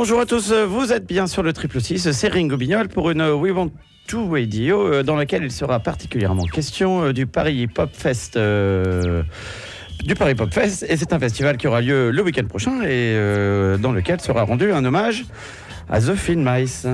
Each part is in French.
Bonjour à tous, vous êtes bien sur le 666, c'est Ringo Bignol pour une We Want to Radio dans laquelle il sera particulièrement question du Paris Pop Fest. Et c'est un festival qui aura lieu le week-end prochain et dans lequel sera rendu un hommage à The Thin Mice.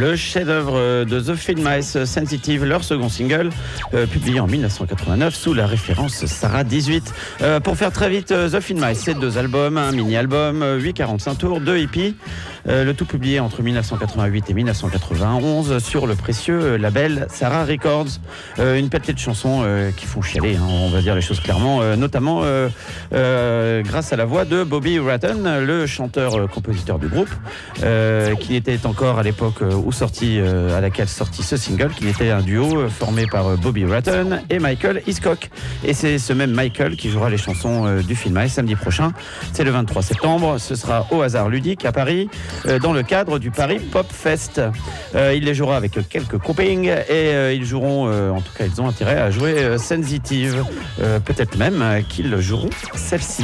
le chef-d'œuvre de The Film Mice, Sensitive, leur second single, publié en 1989 sous la référence Sarah 18. Pour faire très vite, The Film Mice, c'est 2 albums, un mini-album, 8,45 tours, 2 hippies. Le tout publié entre 1988 et 1991 sur le précieux label Sarah Records. Une pelletée de chansons qui font chialer, hein, on va dire les choses clairement, notamment grâce à la voix de Bobby Ratton, le chanteur-compositeur du groupe, qui était encore à l'époque à laquelle sortit ce single, qui était un duo formé par Bobby Ratton et Michael Hiscock. Et c'est ce même Michael qui jouera les chansons du film samedi prochain. C'est le 23 septembre. Ce sera au hasard ludique à Paris, dans le cadre du Paris Pop Fest. Il les jouera avec quelques copings et ils joueront, en tout cas ils ont intérêt à jouer Sensitive. Peut-être même qu'ils joueront celle-ci.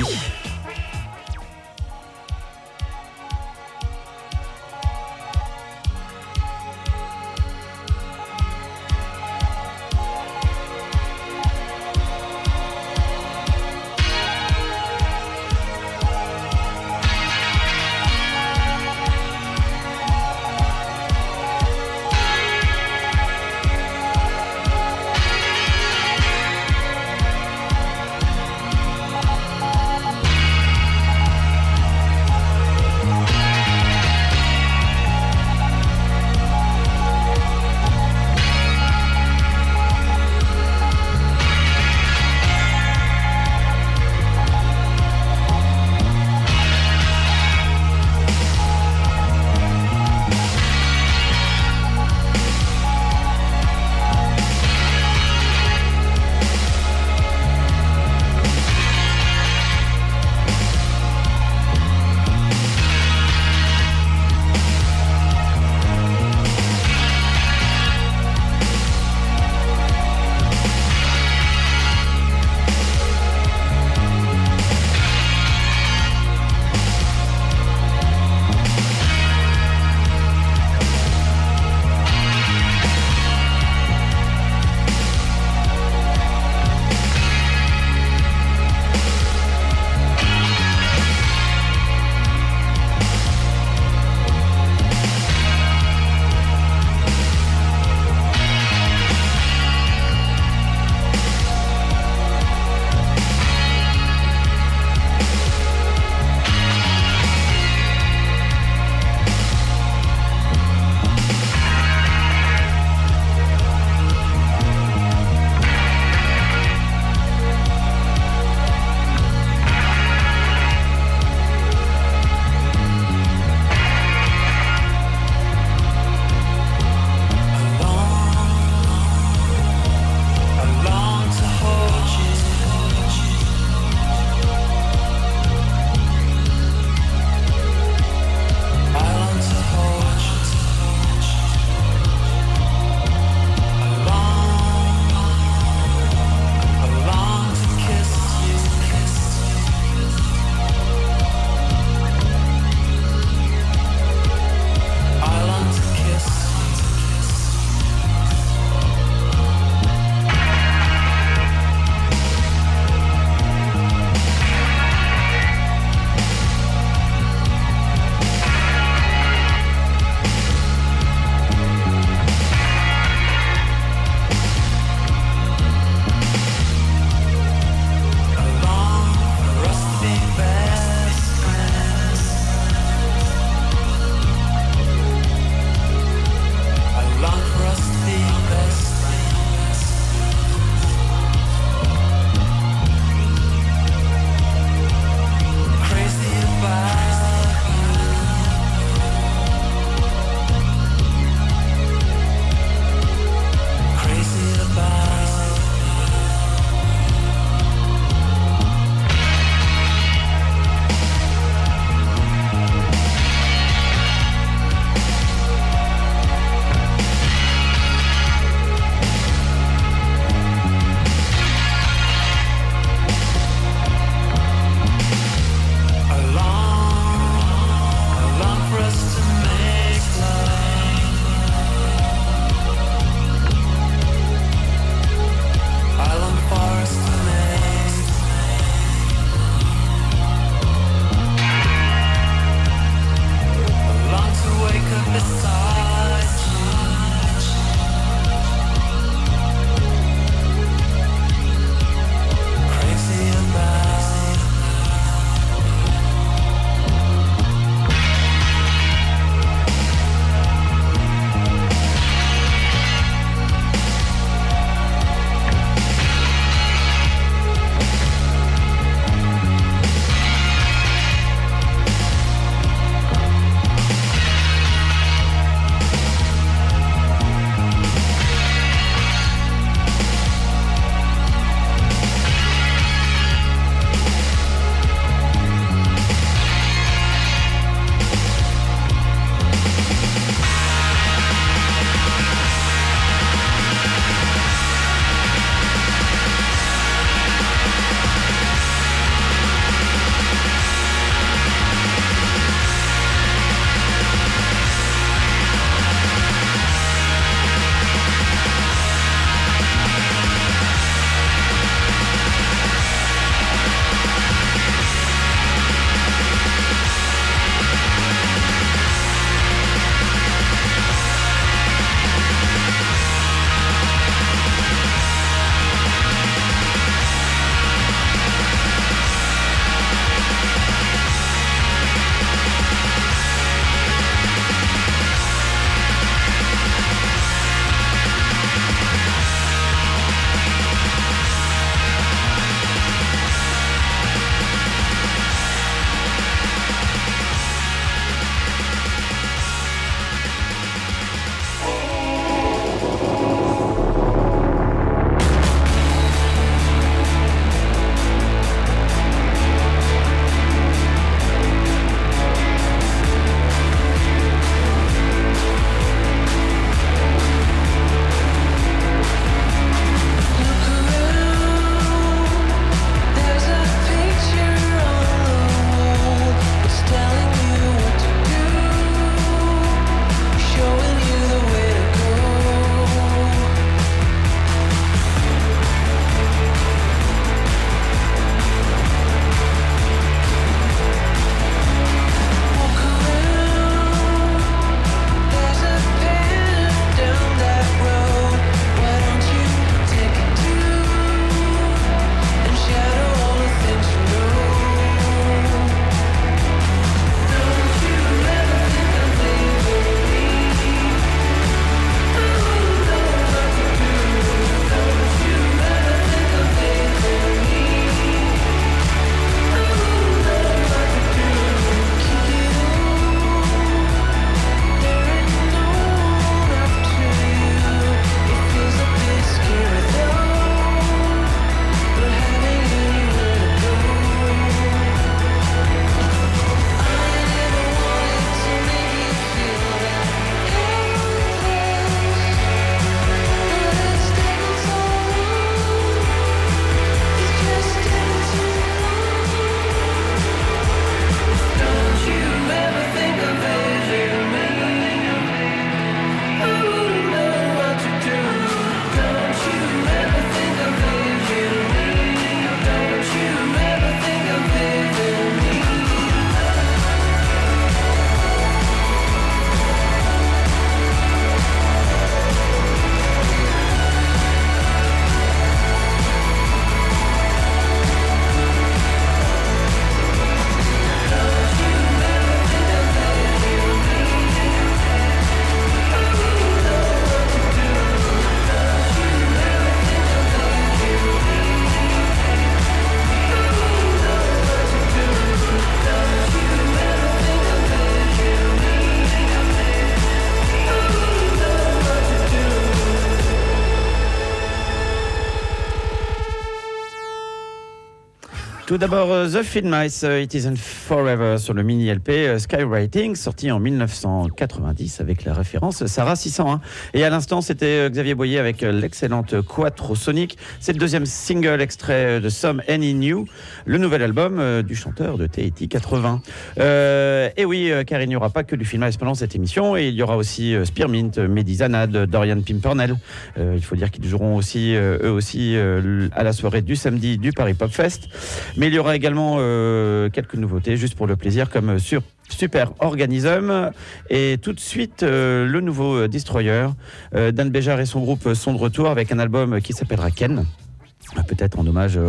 Tout d'abord, The Field Mice, It Isn't Forever sur le mini LP Skywriting, sorti en 1990 avec la référence Sarah 601. Et à l'instant, c'était Xavier Boyer avec l'excellente Quattro Sonic. C'est le deuxième single extrait de Some Any New, le nouvel album du chanteur de Tahiti 80. Et oui, car il n'y aura pas que du Field Mice pendant cette émission, et il y aura aussi Spearmint, Mehdi Zanad, Dorian Pimpernel. Il faut dire qu'ils joueront aussi, eux aussi, à la soirée du samedi du Paris Pop Fest. Mais il y aura également quelques nouveautés, juste pour le plaisir, comme sur Super Organism. Et tout de suite, le nouveau Destroyer. Dan Béjar et son groupe sont de retour avec un album qui s'appellera Ken. Peut-être en hommage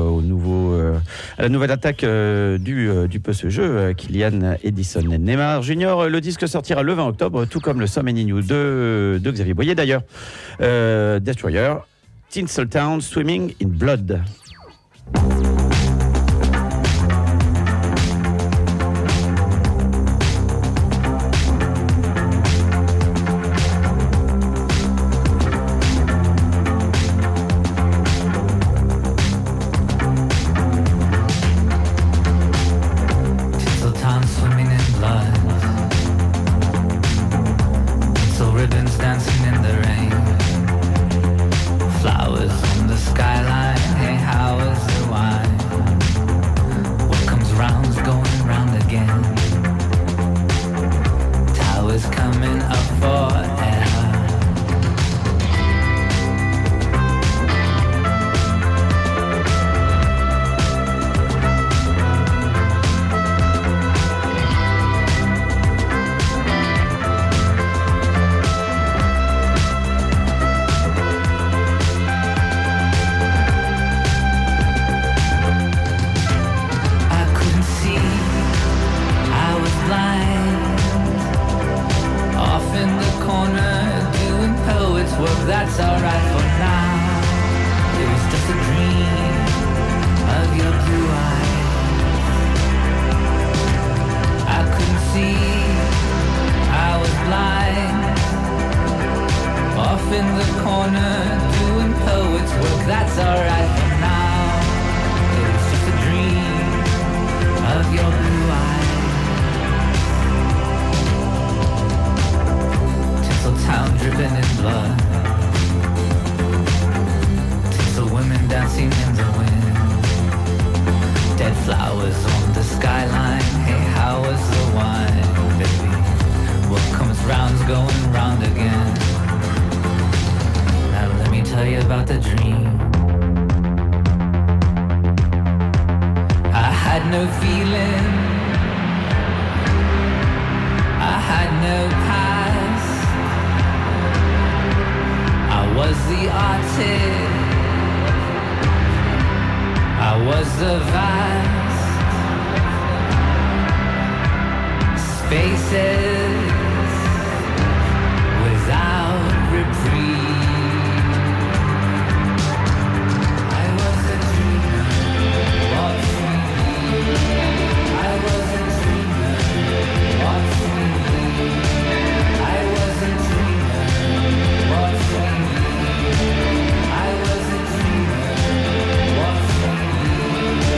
à la nouvelle attaque du peu ce jeu, Kylian Edison et Neymar Junior. Le disque sortira le 20 octobre, tout comme le Some Any New de Xavier Boyer d'ailleurs. Destroyer, Tinseltown, Swimming in Blood.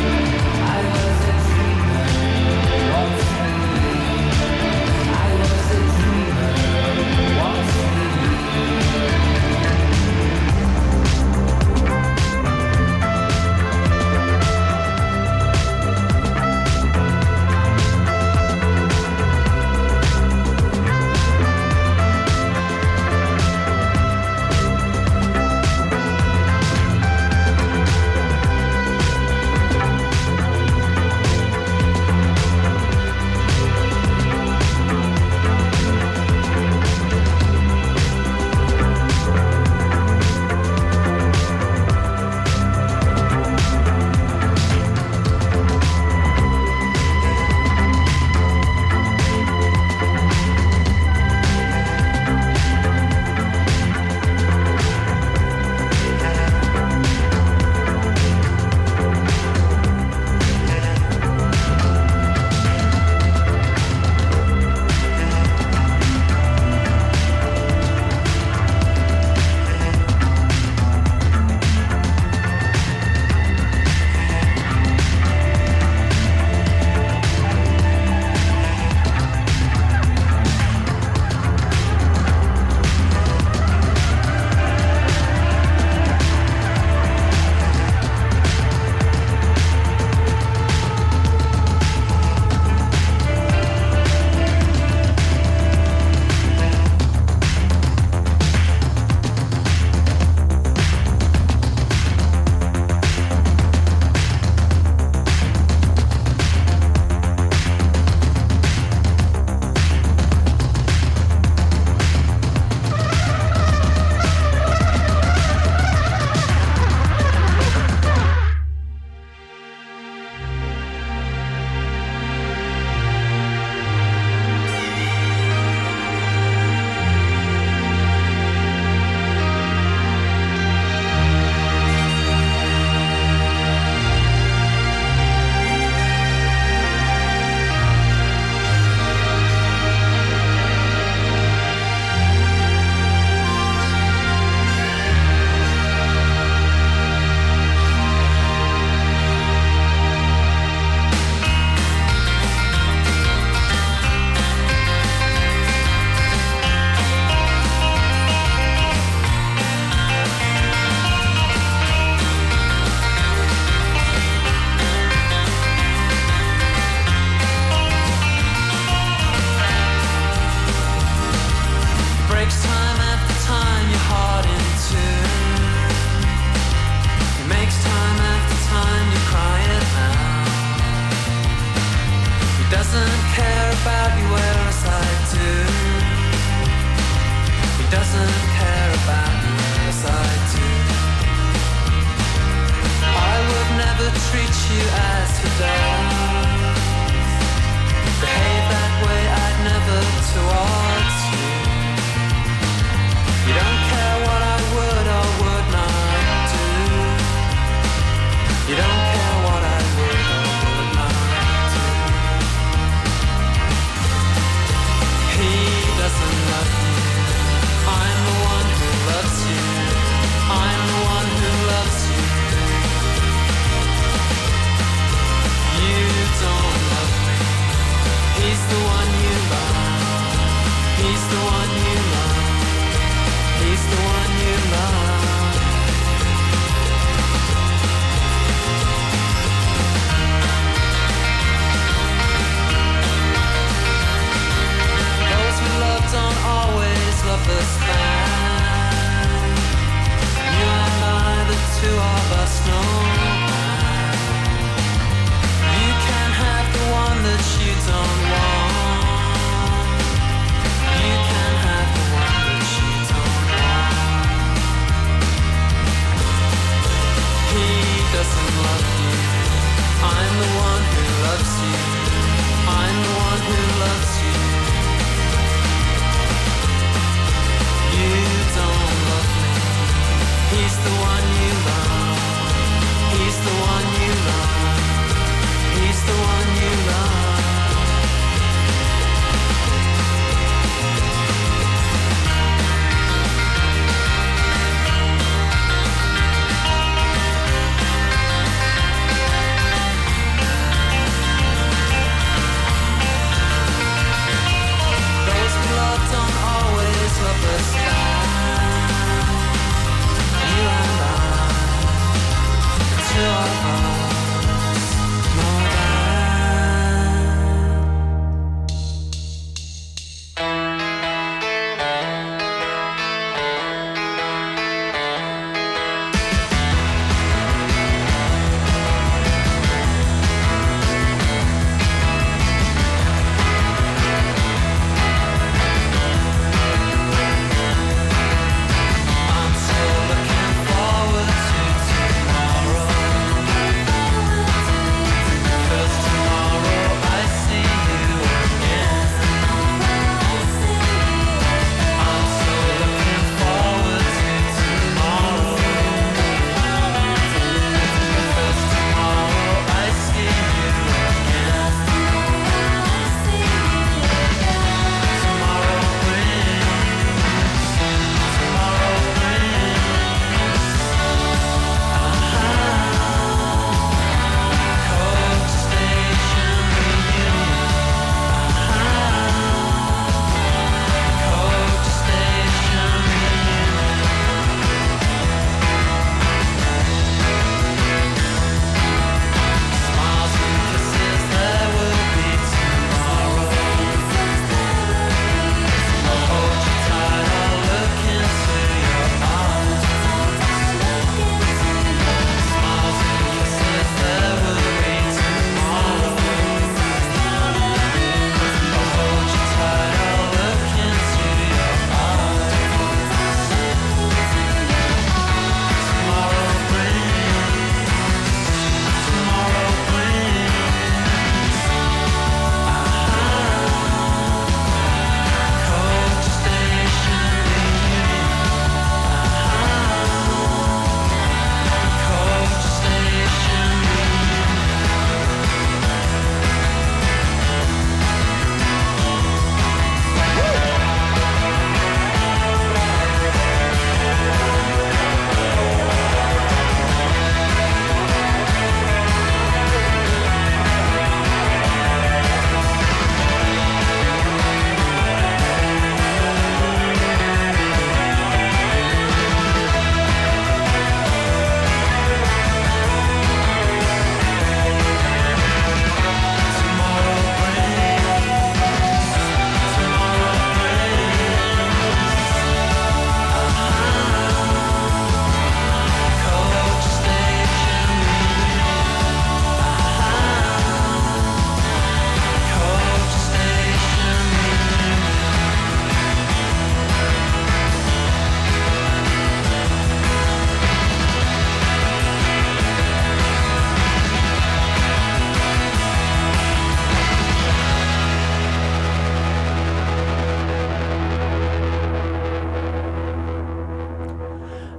I was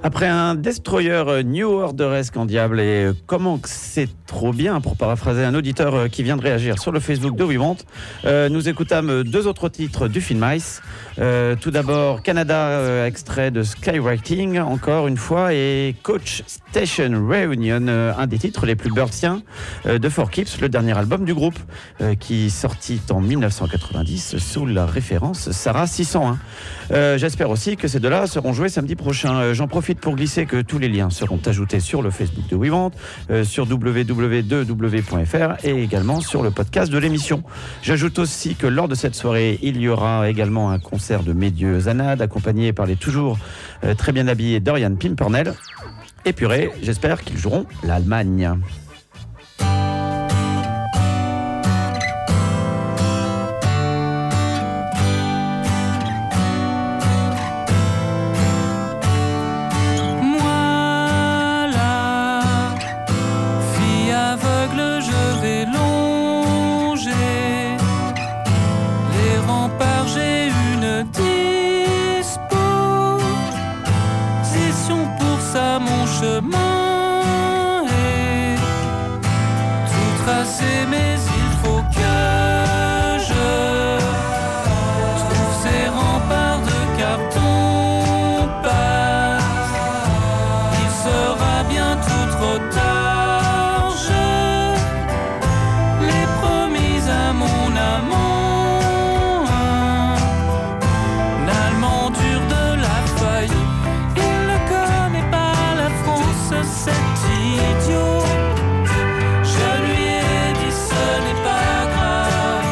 Après un destroyer New Orderesque en diable et comment que c'est trop bien, pour paraphraser un auditeur qui vient de réagir sur le Facebook de We Want, nous écoutâmes deux autres titres du film Ice. Tout d'abord Canada, extrait de Skywriting, encore une fois, et Coach Station Reunion, un des titres les plus birdsiens de Four Keeps, le dernier album du groupe, qui sortit en 1990 sous la référence Sarah 601. J'espère aussi que ces deux-là seront joués samedi prochain. J'en profite pour glisser que tous les liens seront ajoutés sur le Facebook de We Want, sur www.2w.fr et également sur le podcast de l'émission. J'ajoute aussi que lors de cette soirée, il y aura également un concert de Médieux Zanad accompagné par les toujours très bien habillés Dorian Pimpernel. Et purée, j'espère qu'ils joueront l'Allemagne. Chemin est tout tracé, mais il faut que je trouve ces remparts de carton passe. Il sera bientôt trop tard. Je l'ai promis à mon amant, un Allemand dur de la faille. Il ne connaît pas cet idiot, je lui ai dit ce n'est pas grave.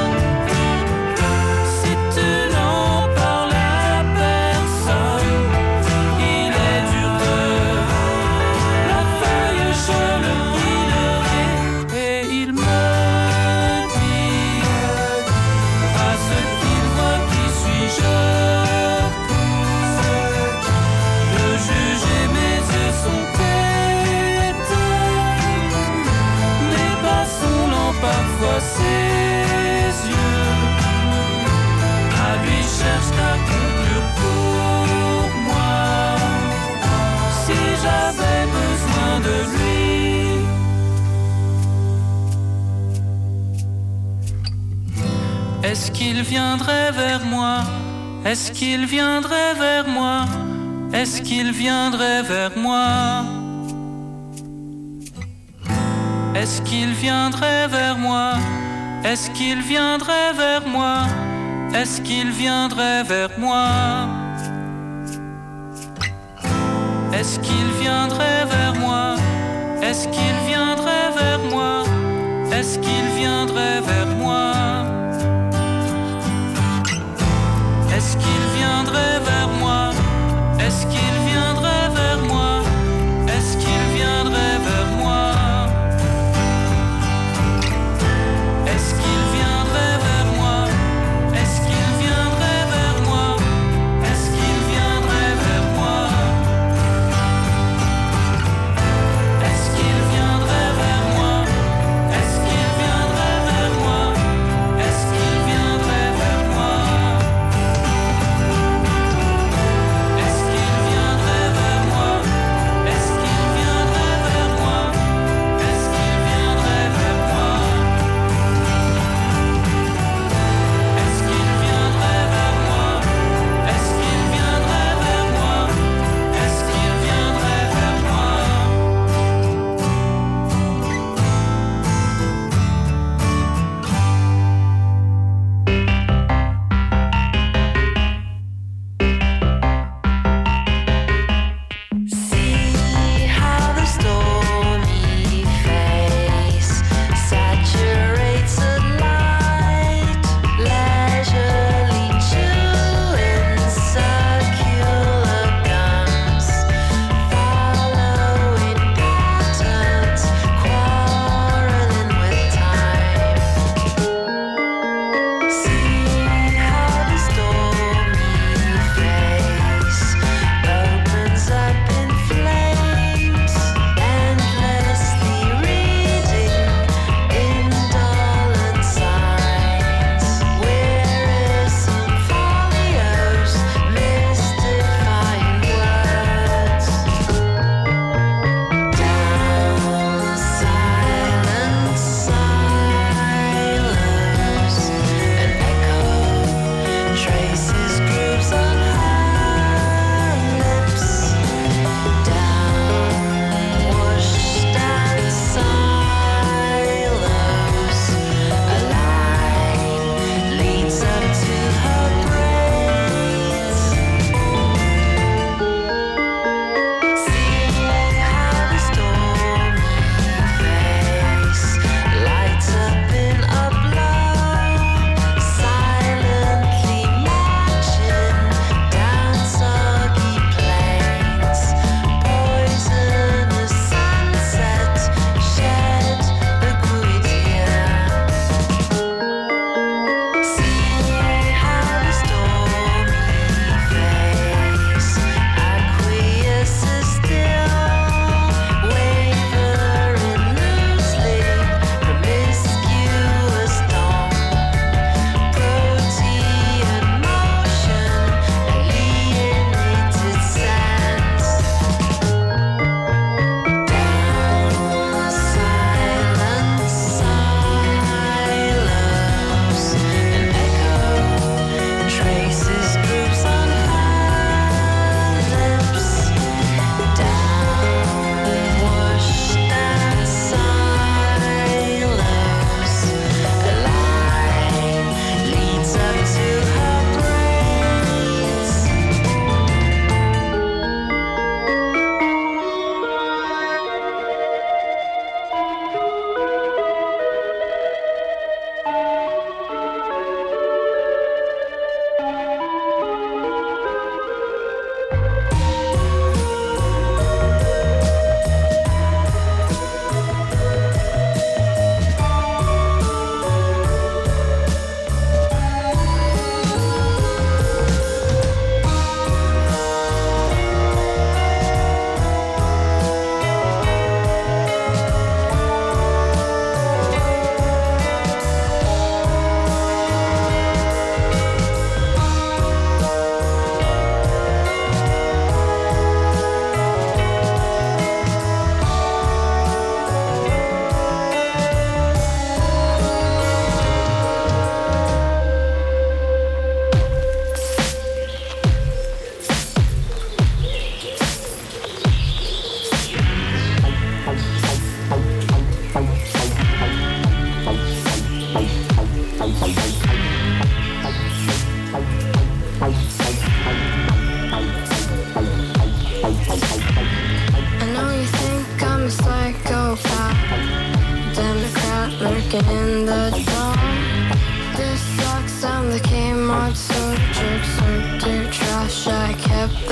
Si tu n'en parles à personne, il est dur de la feuille, je le guiderai. Et il me dira ce qu'il voit, qui suis-je de juger mes yeux sont parfois ses yeux à lui cherchent à conclure pour moi. Si j'avais besoin de lui, est-ce qu'il viendrait vers moi? Est-ce qu'il viendrait vers moi? Est-ce qu'il viendrait vers moi? Est-ce qu'il viendrait vers moi? Est-ce qu'il viendrait vers moi? Est-ce qu'il viendrait vers moi? Est-ce qu'il viendrait vers moi? Est-ce qu'il viendrait vers moi? Est-ce qu'il viendrait vers moi? Est-ce qu'il viendrait vers moi? Est-ce qu'il viendrait vers moi? Est-ce qu'il viendrait vers moi? Est-ce qu'il viendrait vers moi? Est-ce qu'il viendrait vers moi? Est-ce qu'il viendrait vers moi? Est-ce qu'il viendrait vers moi? Est-ce qu'il viendrait vers moi?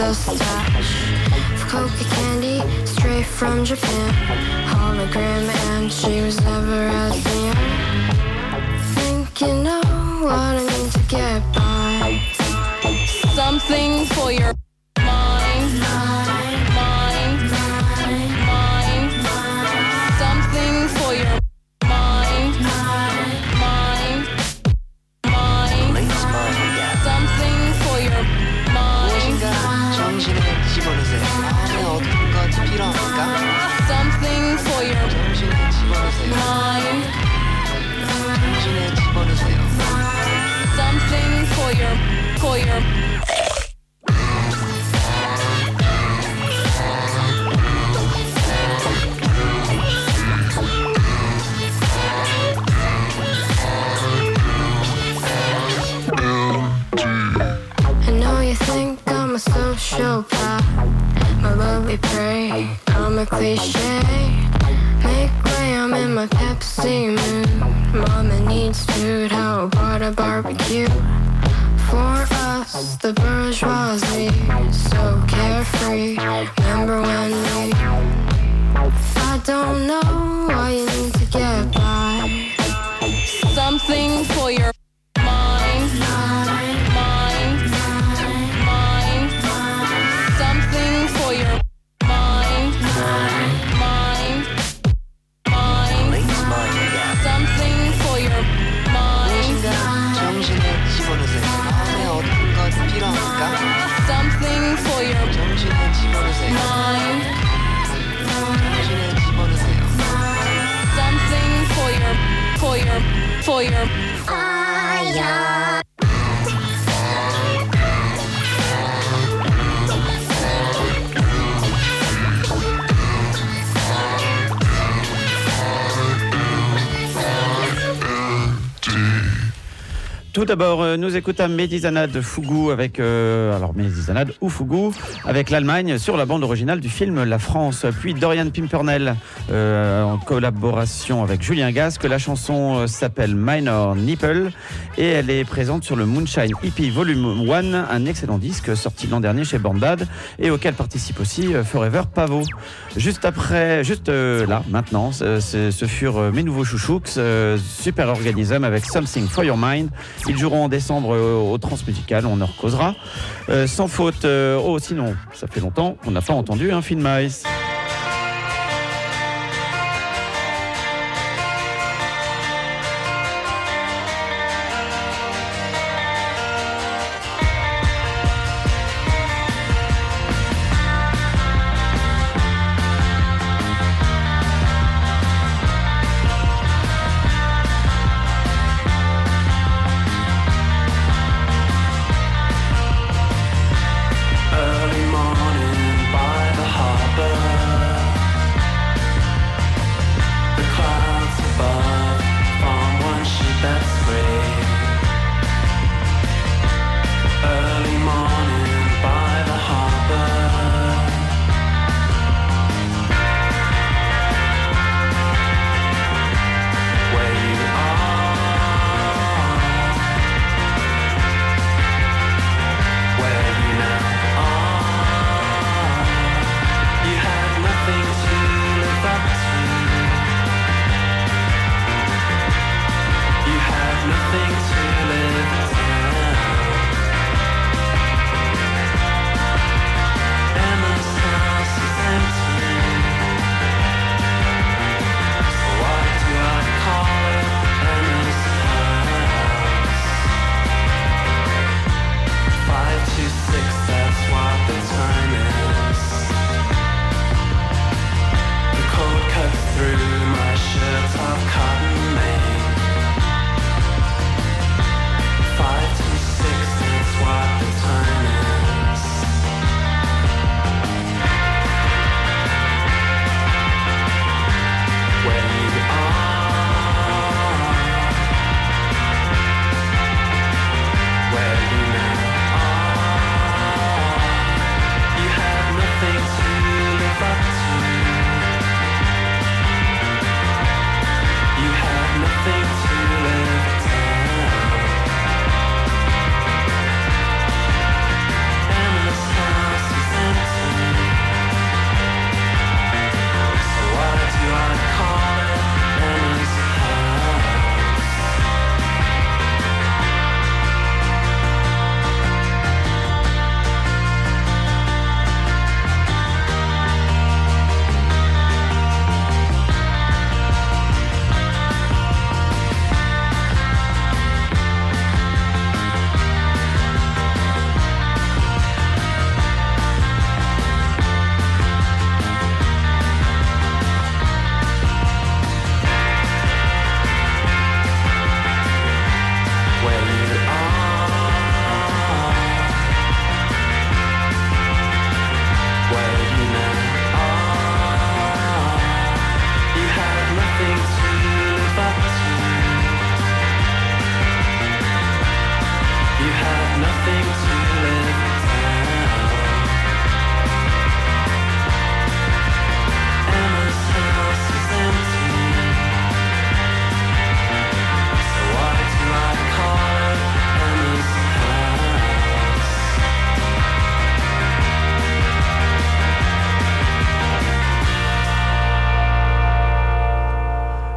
a stash of coca candy straight from Japan. Hologram, and she was never as young. Think you know what I need to get by. Something for your mind, mind, mind, mind. Something for your mind, mind, mind. Something for your mind. 정신을 집어넣으세요. 마음에 어떤 것이 필요합니까? Something for your 정신을 집어넣으세요. mind. 정신을 집어넣으세요. Something for your I know you think I'm a sociopath, my love we pray, I'm a cliche. Make way, I'm in my Pepsi mood. Mama needs food, how about a barbecue? For us, the bourgeoisie, so carefree. Remember when we, I don't know why you need to get by. something for your mind, mind, mind. Something for your mind, mind, mind. Something for your mind. 정신을 집어넣으세요. 마음에 어떤 것이 필요합니까? Something for your 정신을 집어넣으세요. mind. 정신을 집어넣으세요. Something for your Tout d'abord, nous écoutons Médizanade Fougou avec alors Médizanade ou Fougou avec l'Allemagne sur la bande originale du film La France. Puis Dorian Pimpernel en collaboration avec Julien Gasque. La chanson s'appelle Minor Nipple et elle est présente sur le Moonshine EP Volume 1, un excellent disque sorti l'an dernier chez Bandad et auquel participe aussi Forever Pavot. Juste là, maintenant, ce furent mes nouveaux chouchouks, Super Organism avec Something for Your Mind. Ils joueront en décembre au Transmusical, on en recausera. Sans faute, sinon, ça fait longtemps qu'on n'a pas entendu un film Mice. early morning by the harbor.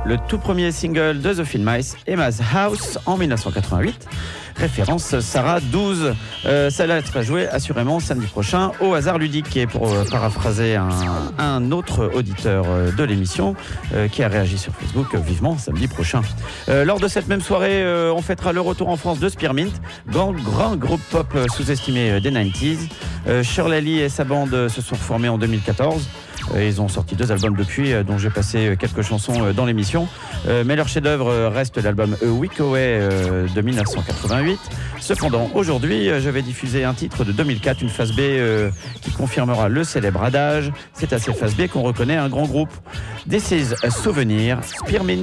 le tout premier single de The Thin Mice, Emma's House, en 1988. Référence Sarah 12. Ça va être joué assurément samedi prochain au hasard ludique. Et pour paraphraser un autre auditeur de l'émission qui a réagi sur Facebook, vivement samedi prochain. Lors de cette même soirée, on fêtera le retour en France de Spearmint, grand groupe pop sous-estimé des 90s. Shirley Lee et sa bande se sont formés en 2014. Ils ont sorti 2 albums depuis, dont j'ai passé quelques chansons dans l'émission. Mais leur chef-d'œuvre reste l'album A Week Away de 1988. Cependant, aujourd'hui, je vais diffuser un titre de 2004, une phase B qui confirmera le célèbre adage. C'est à cette phase B qu'on reconnaît un grand groupe. This is a Souvenir, Spearmint.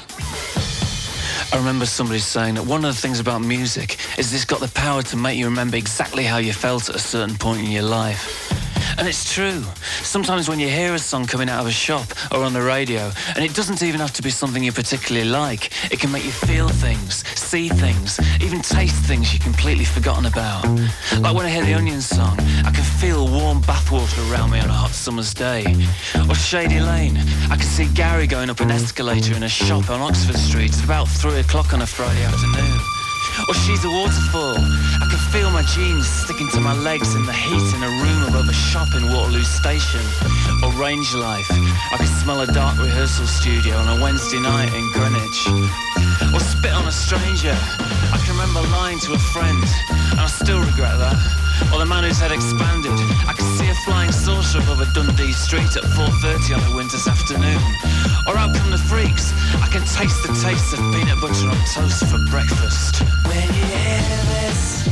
I remember somebody saying that one of the things about music is it's got the power to make you remember exactly how you felt at a certain point in your life. And it's true. Sometimes when you hear a song coming out of a shop or on the radio, and it doesn't even have to be something you particularly like, it can make you feel things, see things, even taste things you've completely forgotten about. Like when I hear the Onions song, I can feel warm bathwater around me on a hot summer's day. Or Shady Lane, I can see Gary going up an escalator in a shop on Oxford Street at about 3 o'clock on a Friday afternoon. Or She's a Waterfall, I can feel my jeans sticking to my legs in the heat in a room above a shop in Waterloo Station. Or Range Life, I can smell a dark rehearsal studio on a Wednesday night in Greenwich. Or Spit on a Stranger, I can remember lying to a friend, and I still regret that. Or The Man Whose Head Expanded, I can see a flying saucer above a Dundee street at 4:30 on a winter's afternoon. Or Out Come the Freaks, I can taste the taste of peanut butter on toast for breakfast. When you hear this,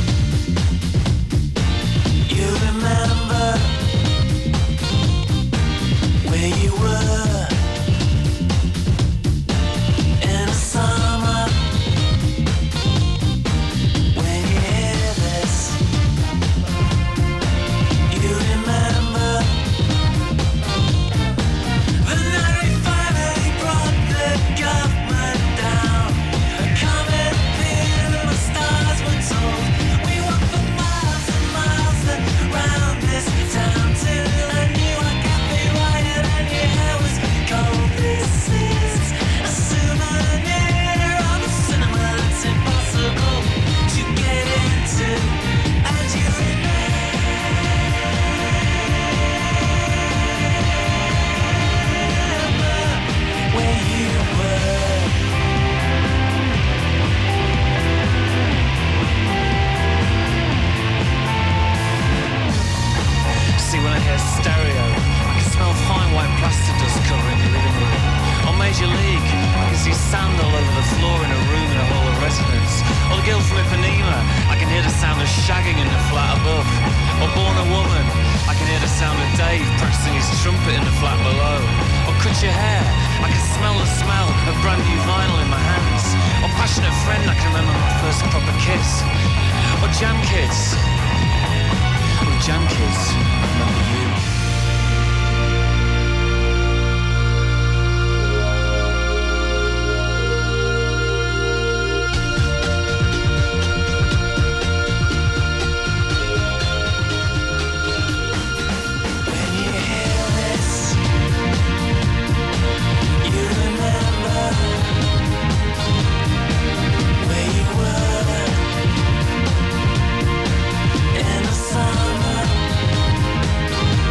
you remember where you were in the summer. When you hear this, you remember the night we finally brought the government down. Coming here and the stars were told. We walked for miles and miles around this town till I knew I got me right and your hair was cold. This is a souvenir of a cinema that's impossible to get into, and you remember where you were. See, when I hear stereo, I can smell fine white plaster dust covering the living room. On Major League, I can see sand all over the floor in a room in a hall of residence. Or The Girl from Ipanema, I can hear the sound of shagging in the flat above. Or Born a Woman, I can hear the sound of Dave practicing his trumpet in the flat below. Or Cut Your Hair, I can smell the smell of brand new vinyl in my hands. Or Passionate Friend, I can remember my first proper kiss. Or Jam Kids. Oh, Jam Kids, I remember you. When you hear this, you remember where you were in the summer.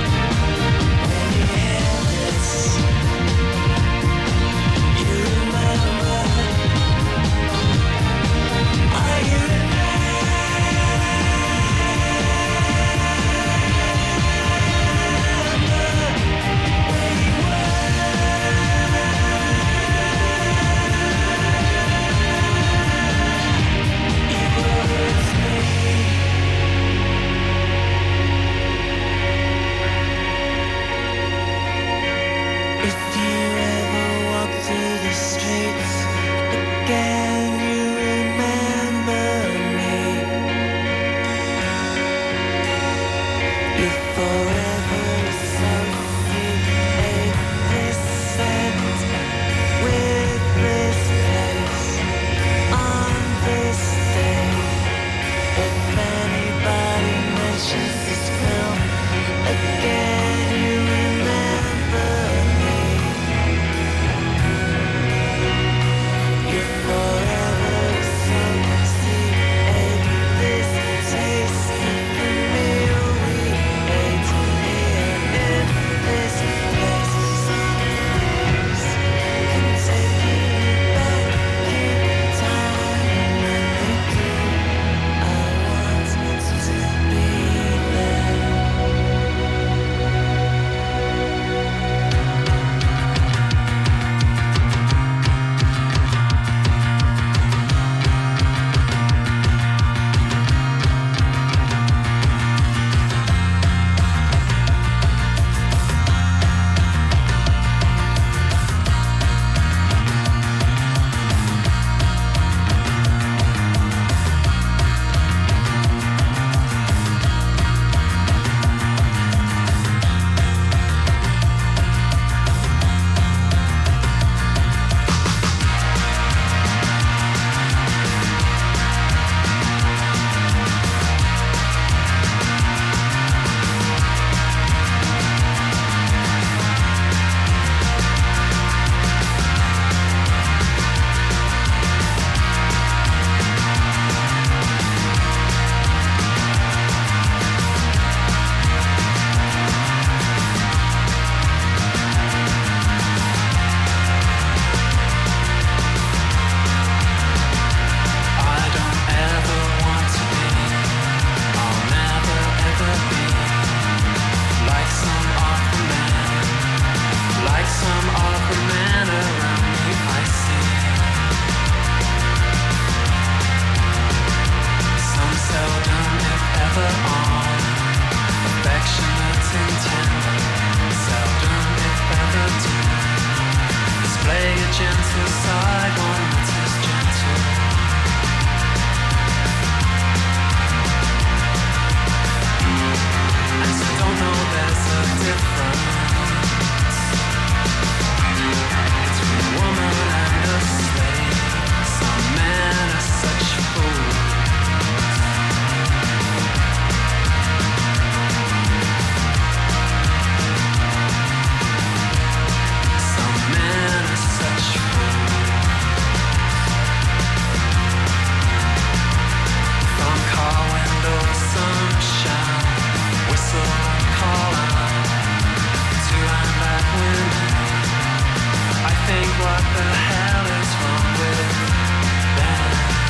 the hell is wrong with them?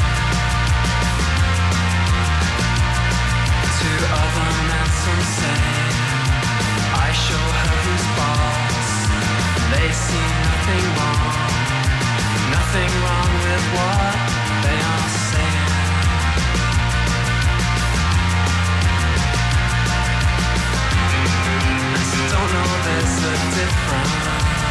To other men some say I show her who's boss. They see nothing wrong with what they are saying. I still don't know there's a difference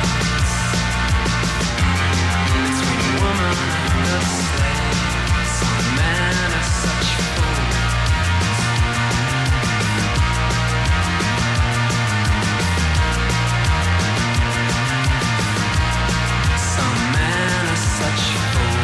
between a woman and a slave. Some men are such fools. Some men are such fools.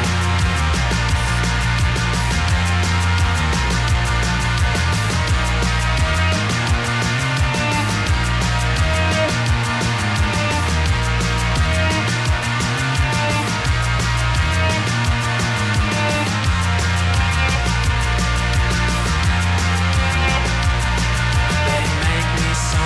They make me so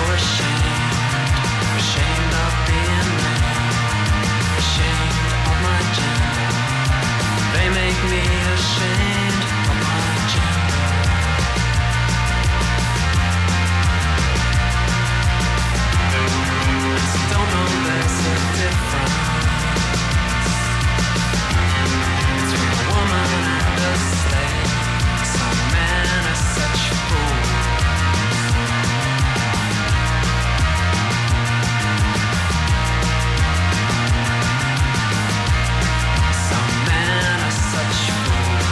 ashamed of being man, ashamed of my gender. They make me ashamed of my gender. I still don't know there's a difference between a woman and a slave. Some men are such fools. Some men are such fools.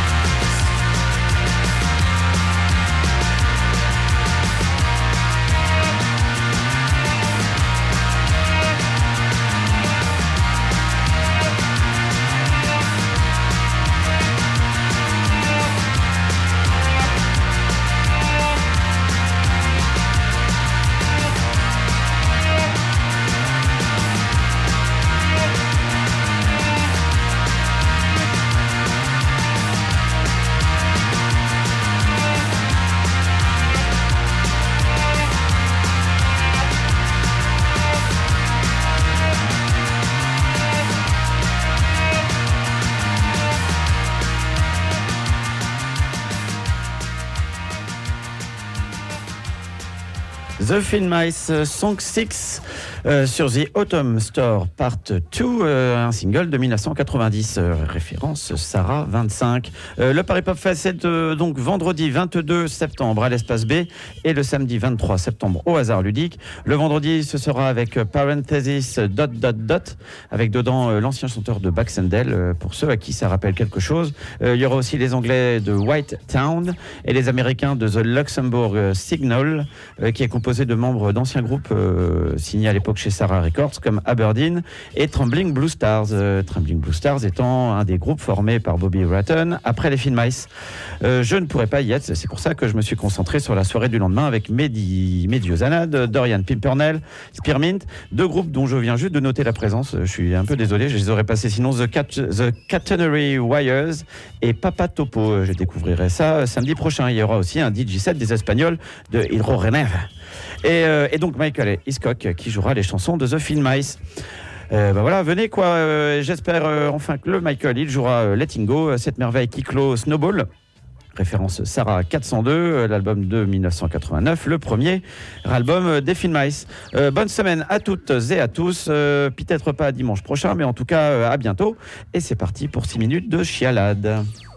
The Thin Mice, Song 6 sur The Autumn Store Part 2, un single de 1990, référence Sarah 25. Le Paris Pop Fest, c'est donc vendredi 22 septembre à l'Espace B et le samedi 23 septembre au Hasard Ludique. Le vendredi, ce sera avec Parenthesis ... avec dedans l'ancien chanteur de Baxendale, pour ceux à qui ça rappelle quelque chose. Il y aura aussi les Anglais de White Town et les Américains de The Luxembourg Signal, qui est composé de membres d'anciens groupes signés à l'époque chez Sarah Records comme Aberdeen et Trembling Blue Stars. Trembling Blue Stars étant un des groupes formés par Bobby Ratton après les Thin Mice. Je ne pourrais pas y être, c'est pour ça que je me suis concentré sur la soirée du lendemain avec Mehdi Ozanad, Dorian Pimpernel, Spearmint, deux groupes dont je viens juste de noter la présence. Je suis un peu désolé, je les aurais passés sinon The Catenary Wires et Papa Topo. Je découvrirai ça samedi prochain. Il y aura aussi un DJ set des Espagnols de Il Rorener. Et donc Michael Hiscock qui jouera les chansons de The Thin Mice. Voilà, venez quoi. J'espère enfin que le Michael il jouera Letting Go, cette merveille qui clôt Snowball. Référence Sarah 402, l'album de 1989, le premier album des Thin Mice. Bonne semaine à toutes et à tous. Peut-être pas dimanche prochain, mais en tout cas à bientôt. Et c'est parti pour 6 minutes de chialade.